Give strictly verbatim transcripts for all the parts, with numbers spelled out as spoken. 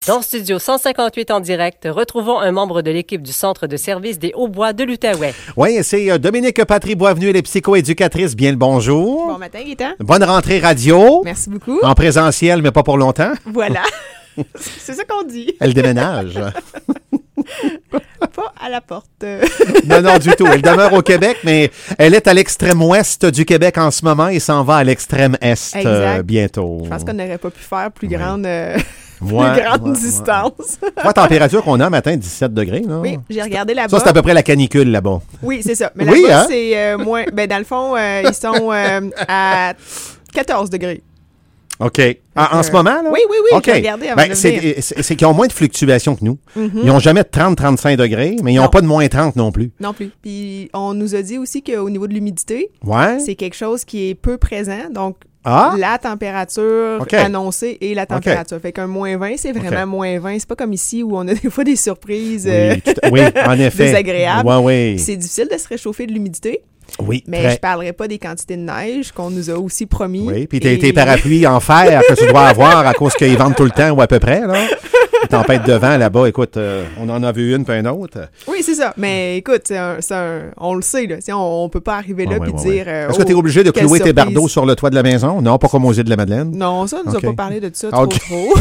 Dans le studio cent cinquante-huit en direct, retrouvons un membre de l'équipe du Centre de service des Hauts-Bois de l'Outaouais. Oui, c'est euh, Dominique Patry-Boisvenu, elle est psychoéducatrice. Bien le bonjour. Bon matin, Gaëtan. Bonne rentrée radio. Merci beaucoup. En présentiel, mais pas pour longtemps. Voilà. C'est ça qu'on dit. Elle déménage. Pas à la porte. Non, non, du tout. Elle demeure au Québec, mais elle est à l'extrême ouest du Québec en ce moment et s'en va à l'extrême est euh, bientôt. Je pense qu'on n'aurait pas pu faire plus grande... Euh... Plus ouais, grande ouais, distance. Ouais. La température qu'on a matin, dix-sept degrés. Là. Oui, j'ai regardé là-bas. Ça, c'est à peu près la canicule là-bas. Oui, c'est ça. Mais oui, là-bas, hein? c'est euh, moins... Ben, dans le fond, euh, ils sont euh, à quatorze degrés. OK. En, en ce moment, là? Oui, oui, oui. Okay. J'ai regardé avant ben, de c'est, venir. c'est, c'est qu'ils ont moins de fluctuations que nous. Mm-hmm. Ils n'ont jamais de trente à trente-cinq degrés, mais ils n'ont pas de moins trente non plus. Non plus. Puis, on nous a dit aussi qu'au niveau de l'humidité, ouais. c'est quelque chose qui est peu présent. Donc, Ah? la température okay. annoncée et la température. Okay. Fait qu'un moins vingt, c'est vraiment okay. moins vingt. C'est pas comme ici où on a des fois des surprises oui, euh, tout, oui, en effet. désagréables. Ouais, oui. C'est difficile de se réchauffer de l'humidité. Oui, mais très. Je parlerai pas des quantités de neige qu'on nous a aussi promis. Oui, puis t'as et... tes parapluies en fer que tu dois avoir à cause qu'ils vendent tout le temps ou à peu près, là. Les tempêtes de vent là-bas, écoute, euh, on en a vu une puis une autre. Oui, c'est ça. Mais écoute, c'est un, c'est un, on le sait, là. On, on peut pas arriver là et ouais, ouais, dire... ouais. Euh, Est-ce que tu es obligé de clouer tes bardeaux sur le toit de la maison? Non, pas comme aux îles de la Madeleine? Non, ça, on nous okay. a pas parlé de ça trop, okay. trop.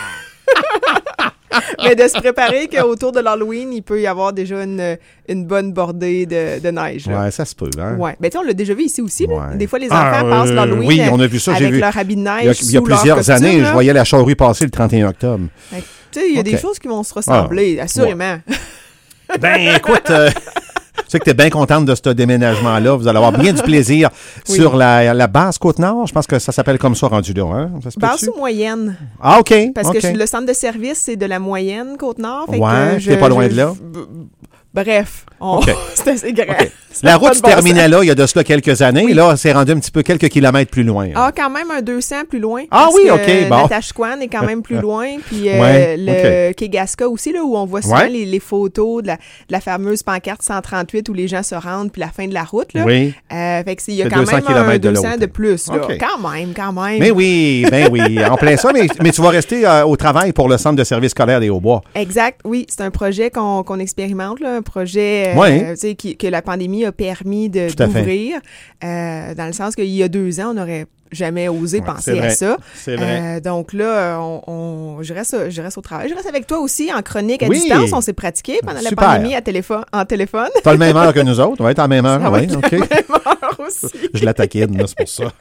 Mais de se préparer qu'autour de l'Halloween, il peut y avoir déjà une, une bonne bordée de, de neige. Là. Ouais, ça se peut, hein? Ouais. Ben, tu sais, on l'a déjà vu ici aussi. Ouais. Là. Des fois, les enfants ah, passent euh, l'Halloween oui, on a vu ça, avec j'ai vu. leur habit de neige. Il y a, il y a sous plusieurs leur costume, années, là. je voyais la charrue passer le trente et un octobre. Tu sais, il y a okay. des choses qui vont se ressembler, ah. assurément. Ouais. Ben, écoute... Euh... Je sais que tu es bien contente de ce déménagement-là. Vous allez avoir bien du plaisir oui. sur la, la basse Côte-Nord. Je pense que ça s'appelle comme ça rendu là. Hein? Ça basse ou moyenne? Ah, OK. Parce okay. que je, le centre de service, c'est de la moyenne Côte-Nord. Fait ouais, tu n'es pas loin je, de là. Je, Bref, on... okay. c'est assez grave. Okay. La route se bon terminait sens. Là, il y a de cela quelques années. Oui. Là, c'est rendu un petit peu quelques kilomètres plus loin. Hein. Ah, quand même un deux cents plus loin. Ah oui, OK, bon. La Tashquan est quand même plus loin. Puis euh, ouais, le okay. Kegaska aussi, là, où on voit souvent ouais. les, les photos de la, de la fameuse pancarte cent trente-huit où les gens se rendent, puis la fin de la route. Là. Oui. Euh, fait que il y a quand même un deux cents de, de plus. Là. Okay. Quand même, quand même. Mais oui, ben oui, en plein ça. Mais, mais tu vas rester euh, au travail pour le Centre de service scolaire des Hauts-Bois. Exact, oui. C'est un projet qu'on, qu'on expérimente, là, un projet... Oui. Euh, qui, que la pandémie a permis de, d'ouvrir, euh, dans le sens qu'il y a deux ans, on n'aurait jamais osé ouais, penser à ça. C'est vrai. Euh, donc là, on, on, je, reste, je reste au travail. Je reste avec toi aussi en chronique à oui. distance. On s'est pratiqué pendant Super. la pandémie à téléphone, en téléphone. T'as le même heure que nous autres. Oui, t'as la même heure. Ça oui, va OK. La même heure aussi. Je la taquine, là, c'est pour ça.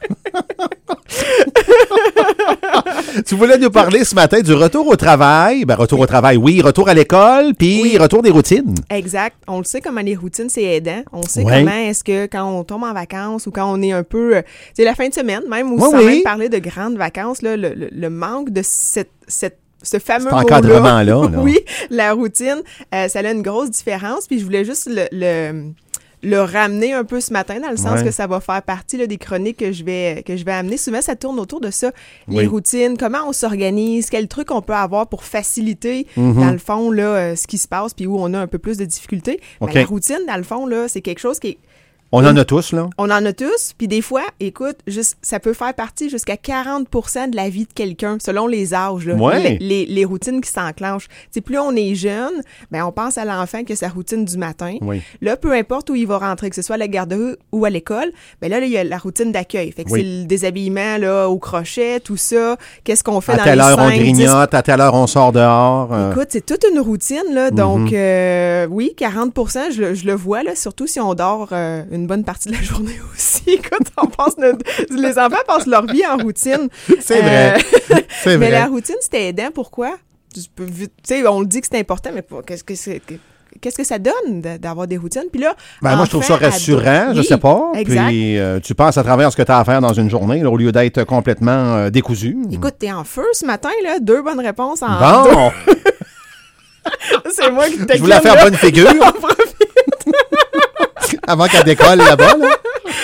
Tu voulais nous parler ce matin du retour au travail. Ben, retour au travail, oui. Retour à l'école, puis oui. retour des routines. Exact. On le sait comment les routines, c'est aidant. On sait oui. comment est-ce que quand on tombe en vacances ou quand on est un peu... C'est la fin de semaine, même, ou oui, sans oui. même parler de grandes vacances, là, le, le, le manque de cette... cette ce fameux Cet encadrement-là. Là. Oui, la routine, euh, ça a une grosse différence. Puis je voulais juste le... le le ramener un peu ce matin, dans le sens ouais. que ça va faire partie là, des chroniques que je vais que je vais amener. Souvent, ça tourne autour de ça. Les oui. routines, comment on s'organise, quel truc on peut avoir pour faciliter, mm-hmm. dans le fond, là, euh, ce qui se passe, puis où on a un peu plus de difficultés. Okay. Mais la routine, dans le fond, là, c'est quelque chose qui est... On en a tous, là. On en a tous, puis des fois, écoute, juste, ça peut faire partie jusqu'à quarante pour cent de la vie de quelqu'un, selon les âges, là, ouais. les, les, les routines qui s'enclenchent. T'sais, plus on est jeune, ben on pense à l'enfant qui a sa routine du matin. Oui. Là, peu importe où il va rentrer, que ce soit à la garderie ou à l'école, ben là, là, il y a la routine d'accueil. Fait que oui. c'est le déshabillement là, au crochet, tout ça. Qu'est-ce qu'on fait à dans les cinq, À telle heure, on grignote, dix... à telle heure, on sort dehors. Euh... Écoute, c'est toute une routine, là. Donc, mm-hmm. euh, oui, quarante pour cent, je, je le vois, là, surtout si on dort euh, une bonne partie de la journée aussi. Écoute, on passe notre... les enfants passent leur vie en routine. C'est vrai. Euh... c'est mais vrai. la routine, c'était aidant. Pourquoi? Tu sais, on le dit que c'est important, mais qu'est-ce que c'est... Qu'est-ce que ça donne d'avoir des routines? Puis là, ben, moi, je trouve ça rassurant, ado... je oui, sais pas. Exact. Puis euh, tu penses à travers ce que tu as à faire dans une journée, là, au lieu d'être complètement euh, décousu. Écoute, t'es en feu ce matin, là. Deux bonnes réponses en bon. deux. C'est moi qui t'ai Je voulais faire bonne figure. Avant qu'elle décolle là-bas, là.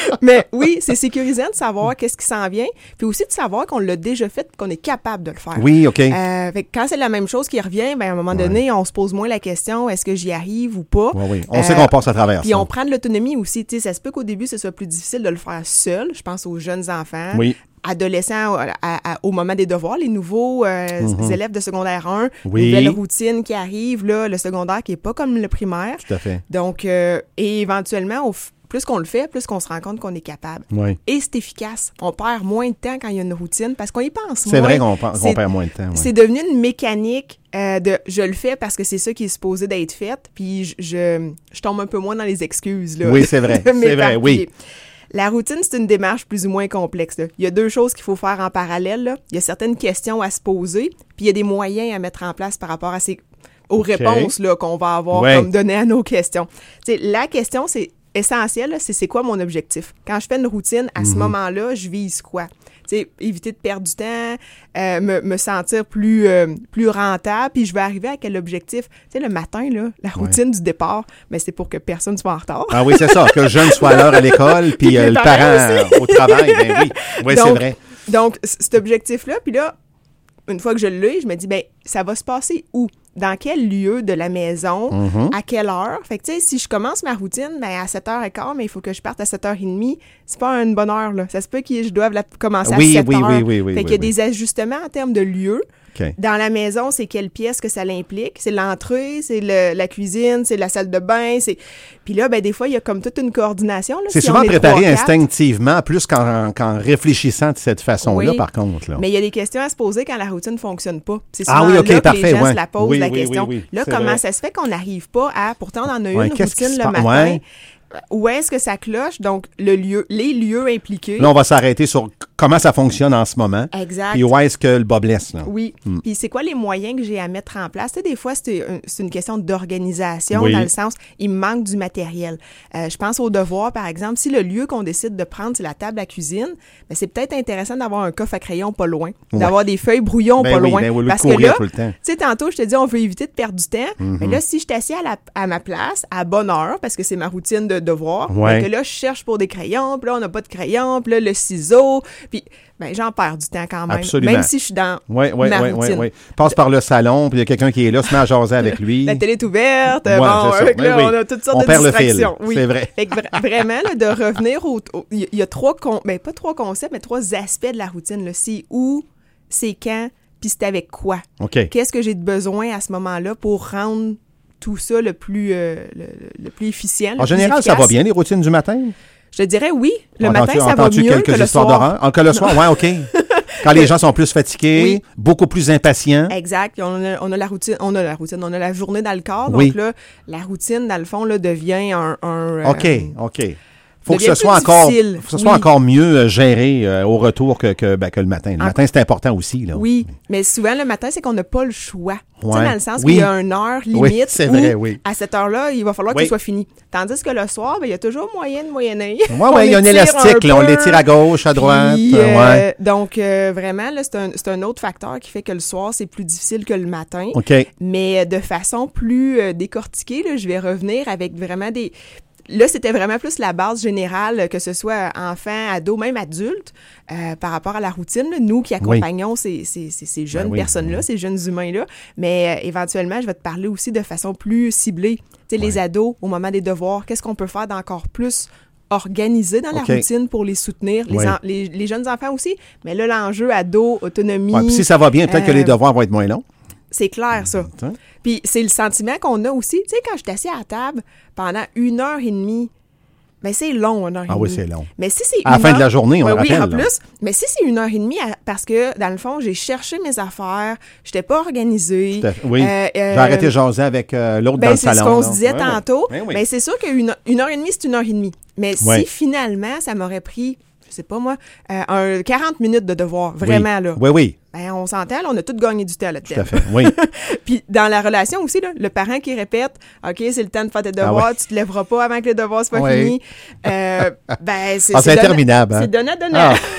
Mais oui, c'est sécurisant de savoir qu'est-ce qui s'en vient, puis aussi de savoir qu'on l'a déjà fait, qu'on est capable de le faire. Oui, OK. Euh, fait que quand c'est la même chose qui revient, ben à un moment donné, ouais. on se pose moins la question, est-ce que j'y arrive ou pas? Oui, oui. On euh, sait qu'on passe à travers Puis ça. on prend de l'autonomie aussi. Tu sais, ça se peut qu'au début, ce soit plus difficile de le faire seul. Je pense aux jeunes enfants. Oui. Adolescents à, à, à, au moment des devoirs, les nouveaux euh, mm-hmm. élèves de secondaire un, oui. nouvelle routine qui arrive, là, le secondaire qui n'est pas comme le primaire. Tout à fait. Donc, euh, et éventuellement, au f- plus qu'on le fait, plus qu'on se rend compte qu'on est capable. Oui. Et c'est efficace. On perd moins de temps quand il y a une routine parce qu'on y pense c'est moins. C'est vrai qu'on, qu'on c'est, perd moins de temps. Oui. C'est devenu une mécanique euh, de je le fais parce que c'est ça qui est supposé d'être fait, puis je, je, je tombe un peu moins dans les excuses. Là, oui, c'est vrai. c'est vrai, oui. La routine, c'est une démarche plus ou moins complexe. Là. Il y a deux choses qu'il faut faire en parallèle. Là. Il y a certaines questions à se poser, puis il y a des moyens à mettre en place par rapport à ces, aux okay. réponses là, qu'on va avoir ouais. comme données à nos questions. T'sais, la question, c'est essentiel, là, c'est c'est quoi mon objectif. Quand je fais une routine, à mm-hmm. ce moment-là, je vise quoi? T'sais, éviter de perdre du temps, euh, me, me sentir plus, euh, plus rentable, puis je vais arriver à quel objectif? Tu sais, le matin, là, la routine ouais. du départ, mais c'est pour que personne soit en retard. Ah oui, c'est ça, que le jeune soit à l'heure à l'école, puis, puis euh, le parent euh, au travail, ben oui, oui donc, c'est vrai. Donc, c- cet objectif-là, puis là, une fois que je l'ai, je me dis, ben ça va se passer où? Dans quel lieu de la maison? Mm-hmm. À quelle heure? Fait que, tu sais, si je commence ma routine, ben à sept heures quinze, mais il faut que je parte à sept heures trente. C'est pas une bonne heure, là. Ça se peut que je doive la commencer oui, à sept oui, heures. Oui, oui, oui. Fait oui, qu'il y a oui. des ajustements en termes de lieu. Okay. Dans la maison, c'est quelle pièce que ça l'implique? C'est l'entrée, c'est le, la cuisine, c'est la salle de bain. C'est... Puis là, ben des fois, il y a comme toute une coordination. Là, c'est si souvent préparé trois, instinctivement, plus qu'en, qu'en réfléchissant de cette façon-là, oui. par contre. Là. Mais il y a des questions à se poser quand la routine ne fonctionne pas. C'est souvent ah oui, okay, là parfait, que les gens ouais. se la posent, oui, la oui, question. Oui, oui, là, c'est comment vrai. ça se fait qu'on n'arrive pas à... Pourtant, on en a ouais, une routine le matin. Ouais. Où est-ce que ça cloche? Donc, le lieu, les lieux impliqués. Là, on va s'arrêter sur comment ça fonctionne en ce moment. Exact. Puis où est-ce que le bas blesse, là? Oui. Mm. Puis c'est quoi les moyens que j'ai à mettre en place? Tu sais, des fois, c'est, un, c'est une question d'organisation, oui. dans le sens, il me manque du matériel. Euh, je pense aux devoirs, par exemple. Si le lieu qu'on décide de prendre, c'est la table à cuisine, ben, c'est peut-être intéressant d'avoir un coffre à crayon pas loin, ouais. d'avoir des feuilles brouillons ben pas oui, loin. Ben oui, parce que là, tout le temps. Tu sais, tantôt, je te dis, on veut éviter de perdre du temps. Mm-hmm. Mais là, si je suis assis à, la, à ma place, à bonne heure, parce que c'est ma routine de devoir, ouais. ben, que là, je cherche pour des crayons, puis là, on n'a pas de crayons, puis là, le ciseau, puis ben, j'en perds du temps quand même. Absolument. Même si je suis dans ouais, ouais, ma ouais, routine. Ouais, ouais. Passe par le salon, puis il y a quelqu'un qui est là, se met à jaser avec lui. La télé est ouverte. Ouais, bon, c'est avec ça. là, oui. on a toutes sortes on de perd distractions. Le fil. Oui. C'est vrai. Fait que vra- vraiment, là, de revenir au... Il y, y a trois... Con- ben, pas trois concepts, mais trois aspects de la routine. Là. C'est où, c'est quand, puis c'est avec quoi. OK. Qu'est-ce que j'ai de besoin à ce moment-là pour rendre tout ça le plus, euh, le, le plus efficient, le En plus général, efficace. ça va bien, les routines du matin? Je te dirais oui. Le entends-tu, matin, ça va mieux quelques que le histoires soir. d'horreur? Ah, que le soir, oui, OK. Quand les gens sont plus fatigués, oui. beaucoup plus impatients. Exact. On a, on a la routine, on a la routine, on a la journée dans le corps. Oui. Donc là, la routine, dans le fond, là, devient un... un OK, euh, OK. Faut que ce soit encore, faut que ce soit oui. encore mieux géré euh, au retour que, que, ben, que le matin. Le ah. matin, c'est important aussi. Là. Oui, mais souvent, le matin, c'est qu'on n'a pas le choix. Ouais. Tu sais, dans le sens oui. qu'il y a une heure limite oui, c'est où, vrai, oui. à cette heure-là, il va falloir oui. que ce soit fini. Tandis que le soir, ben, il y a toujours moyen de moyenner. Oui, oui, il y a un élastique. Un là, on l'étire à gauche, à droite. Puis, euh, euh, ouais. Donc, euh, vraiment, là, c'est, un, c'est un autre facteur qui fait que le soir, c'est plus difficile que le matin. OK. Mais de façon plus euh, décortiquée, là, je vais revenir avec vraiment des... Là, c'était vraiment plus la base générale, que ce soit enfant, ado, même adulte, euh, par rapport à la routine. Là, nous qui accompagnons oui. ces, ces, ces, ces jeunes ben oui, personnes-là, oui. ces jeunes humains-là. Mais euh, éventuellement, je vais te parler aussi de façon plus ciblée. Tu sais, oui. les ados, au moment des devoirs, qu'est-ce qu'on peut faire d'encore plus organisé dans la okay. routine pour les soutenir, les, oui. en, les, les jeunes enfants aussi. Mais là, l'enjeu ado, autonomie... Ouais, puis si ça va bien, peut-être euh, que les devoirs vont être moins longs. C'est clair, ça. Mmh. Puis c'est le sentiment qu'on a aussi. Tu sais, quand je suis assis à la table pendant une heure et demie, bien, c'est long, une heure et demie. Ah oui, c'est long. Mais si c'est à la fin heure, de la journée, on ouais, le oui, rappelle. en plus. Mais si c'est une heure et demie, parce que, dans le fond, j'ai cherché mes affaires, je n'étais pas organisée. Oui, euh, j'ai euh, arrêté de jaser avec euh, l'autre ben, dans le salon. C'est ce qu'on là. se disait ouais, tantôt. ouais. Oui. Mais c'est sûr qu'une une heure et demie, c'est une heure et demie. Mais ouais. si, finalement, ça m'aurait pris... je sais pas moi, euh, un quarante minutes de devoir, vraiment, oui. là. Oui, oui. Ben, on s'entend, là, on a tous gagné du temps là-dedans. Tout à fait, oui. Puis dans la relation aussi, là, le parent qui répète « OK, c'est le temps de faire tes devoirs, ah ouais. tu te lèveras pas avant que les devoirs soient oui. finis. Euh, » Ben, c'est, ah, c'est, c'est interminable. Donna, hein? c'est donnant, donnant. Ah.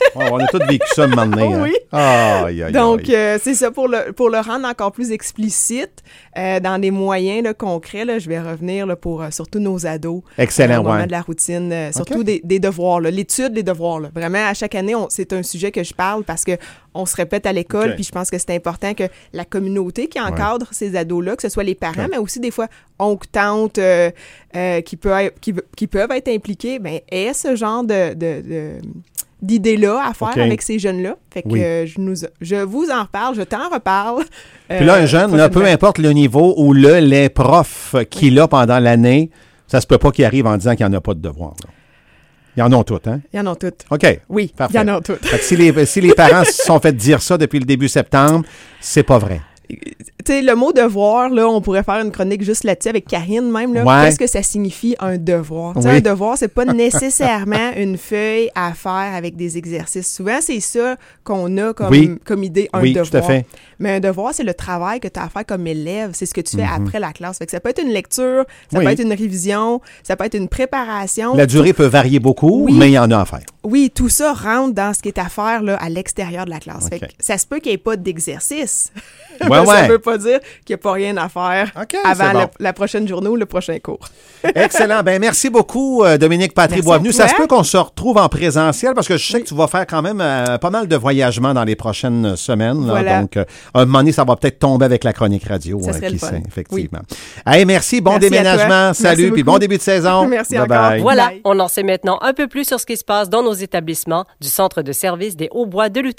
Oh, on a tous vécu ça un moment donné. Hein? Oui. Oh, aïe, aïe, Donc, aïe. euh, c'est ça, pour le, pour le rendre encore plus explicite, euh, dans des moyens là, concrets, là, je vais revenir là, pour euh, surtout nos ados. Excellent, euh, au moment ouais. de la routine, euh, surtout Okay. des, des devoirs, là, l'étude des devoirs. Là. Vraiment, à chaque année, on, c'est un sujet que je parle parce que on se répète à l'école, Okay. puis je pense que c'est important que la communauté qui encadre ouais. ces ados-là, que ce soit les parents, Okay. mais aussi des fois oncles, tantes, euh, euh, qui, peut être, qui, qui peuvent être impliqués, ben, aient ce genre de... de, de d'idées-là à faire Okay. avec ces jeunes-là. Fait que Oui. euh, je, nous, je vous en reparle, je t'en reparle. Puis là, un jeune, là, peu importe le niveau ou le, les profs qu'il a pendant l'année, ça se peut pas qu'il arrive en disant qu'il n'y en a pas de devoirs. Là. Ils en ont toutes, hein? Il y en a toutes. OK. Oui, parfait. il y en a toutes. Fait que si les, si les parents se sont fait dire ça depuis le début septembre, c'est pas vrai. Tu sais, le mot devoir, là, on pourrait faire une chronique juste là-dessus avec Karine même. Là. Ouais. Qu'est-ce que ça signifie un devoir? Tu sais, Oui. un devoir, c'est pas nécessairement une feuille à faire avec des exercices. Souvent, c'est ça qu'on a comme, Oui. comme idée, un Oui, devoir. tout à fait. Mais un devoir, c'est le travail que tu as à faire comme élève. C'est ce que tu fais Mm-hmm. après la classe. Fait que ça peut être une lecture, ça Oui. peut être une révision, ça peut être une préparation. La durée peut varier beaucoup, Oui. mais il y en a à faire. Oui, tout ça rentre dans ce qui est à faire là, à l'extérieur de la classe. OK. Fait que ça se peut qu'il n'y ait pas d'exercice. Ouais, Mais ça ouais. ne veut pas dire qu'il n'y a pas rien à faire OK, avant c'est bon. la, la prochaine journée ou le prochain cours. Excellent. Ben merci beaucoup, euh, Dominique Merci Patry-Boisvenu. à Ça toi. se peut qu'on se retrouve en présentiel parce que je sais Oui. que tu vas faire quand même euh, pas mal de voyagements dans les prochaines semaines. Là. Voilà. Donc, euh, à un moment donné, ça va peut-être tomber avec la chronique radio. Ça euh, serait qui le fun. sait, effectivement. Hey, merci. Bon Merci à déménagement. toi. Merci Salut. Puis beaucoup. bon début de saison. Merci Bye encore. bye. Voilà, Bye. on en sait maintenant un peu plus sur ce qui se passe dans nos établissements du Centre de service des Hauts-Bois de l'Outaouais.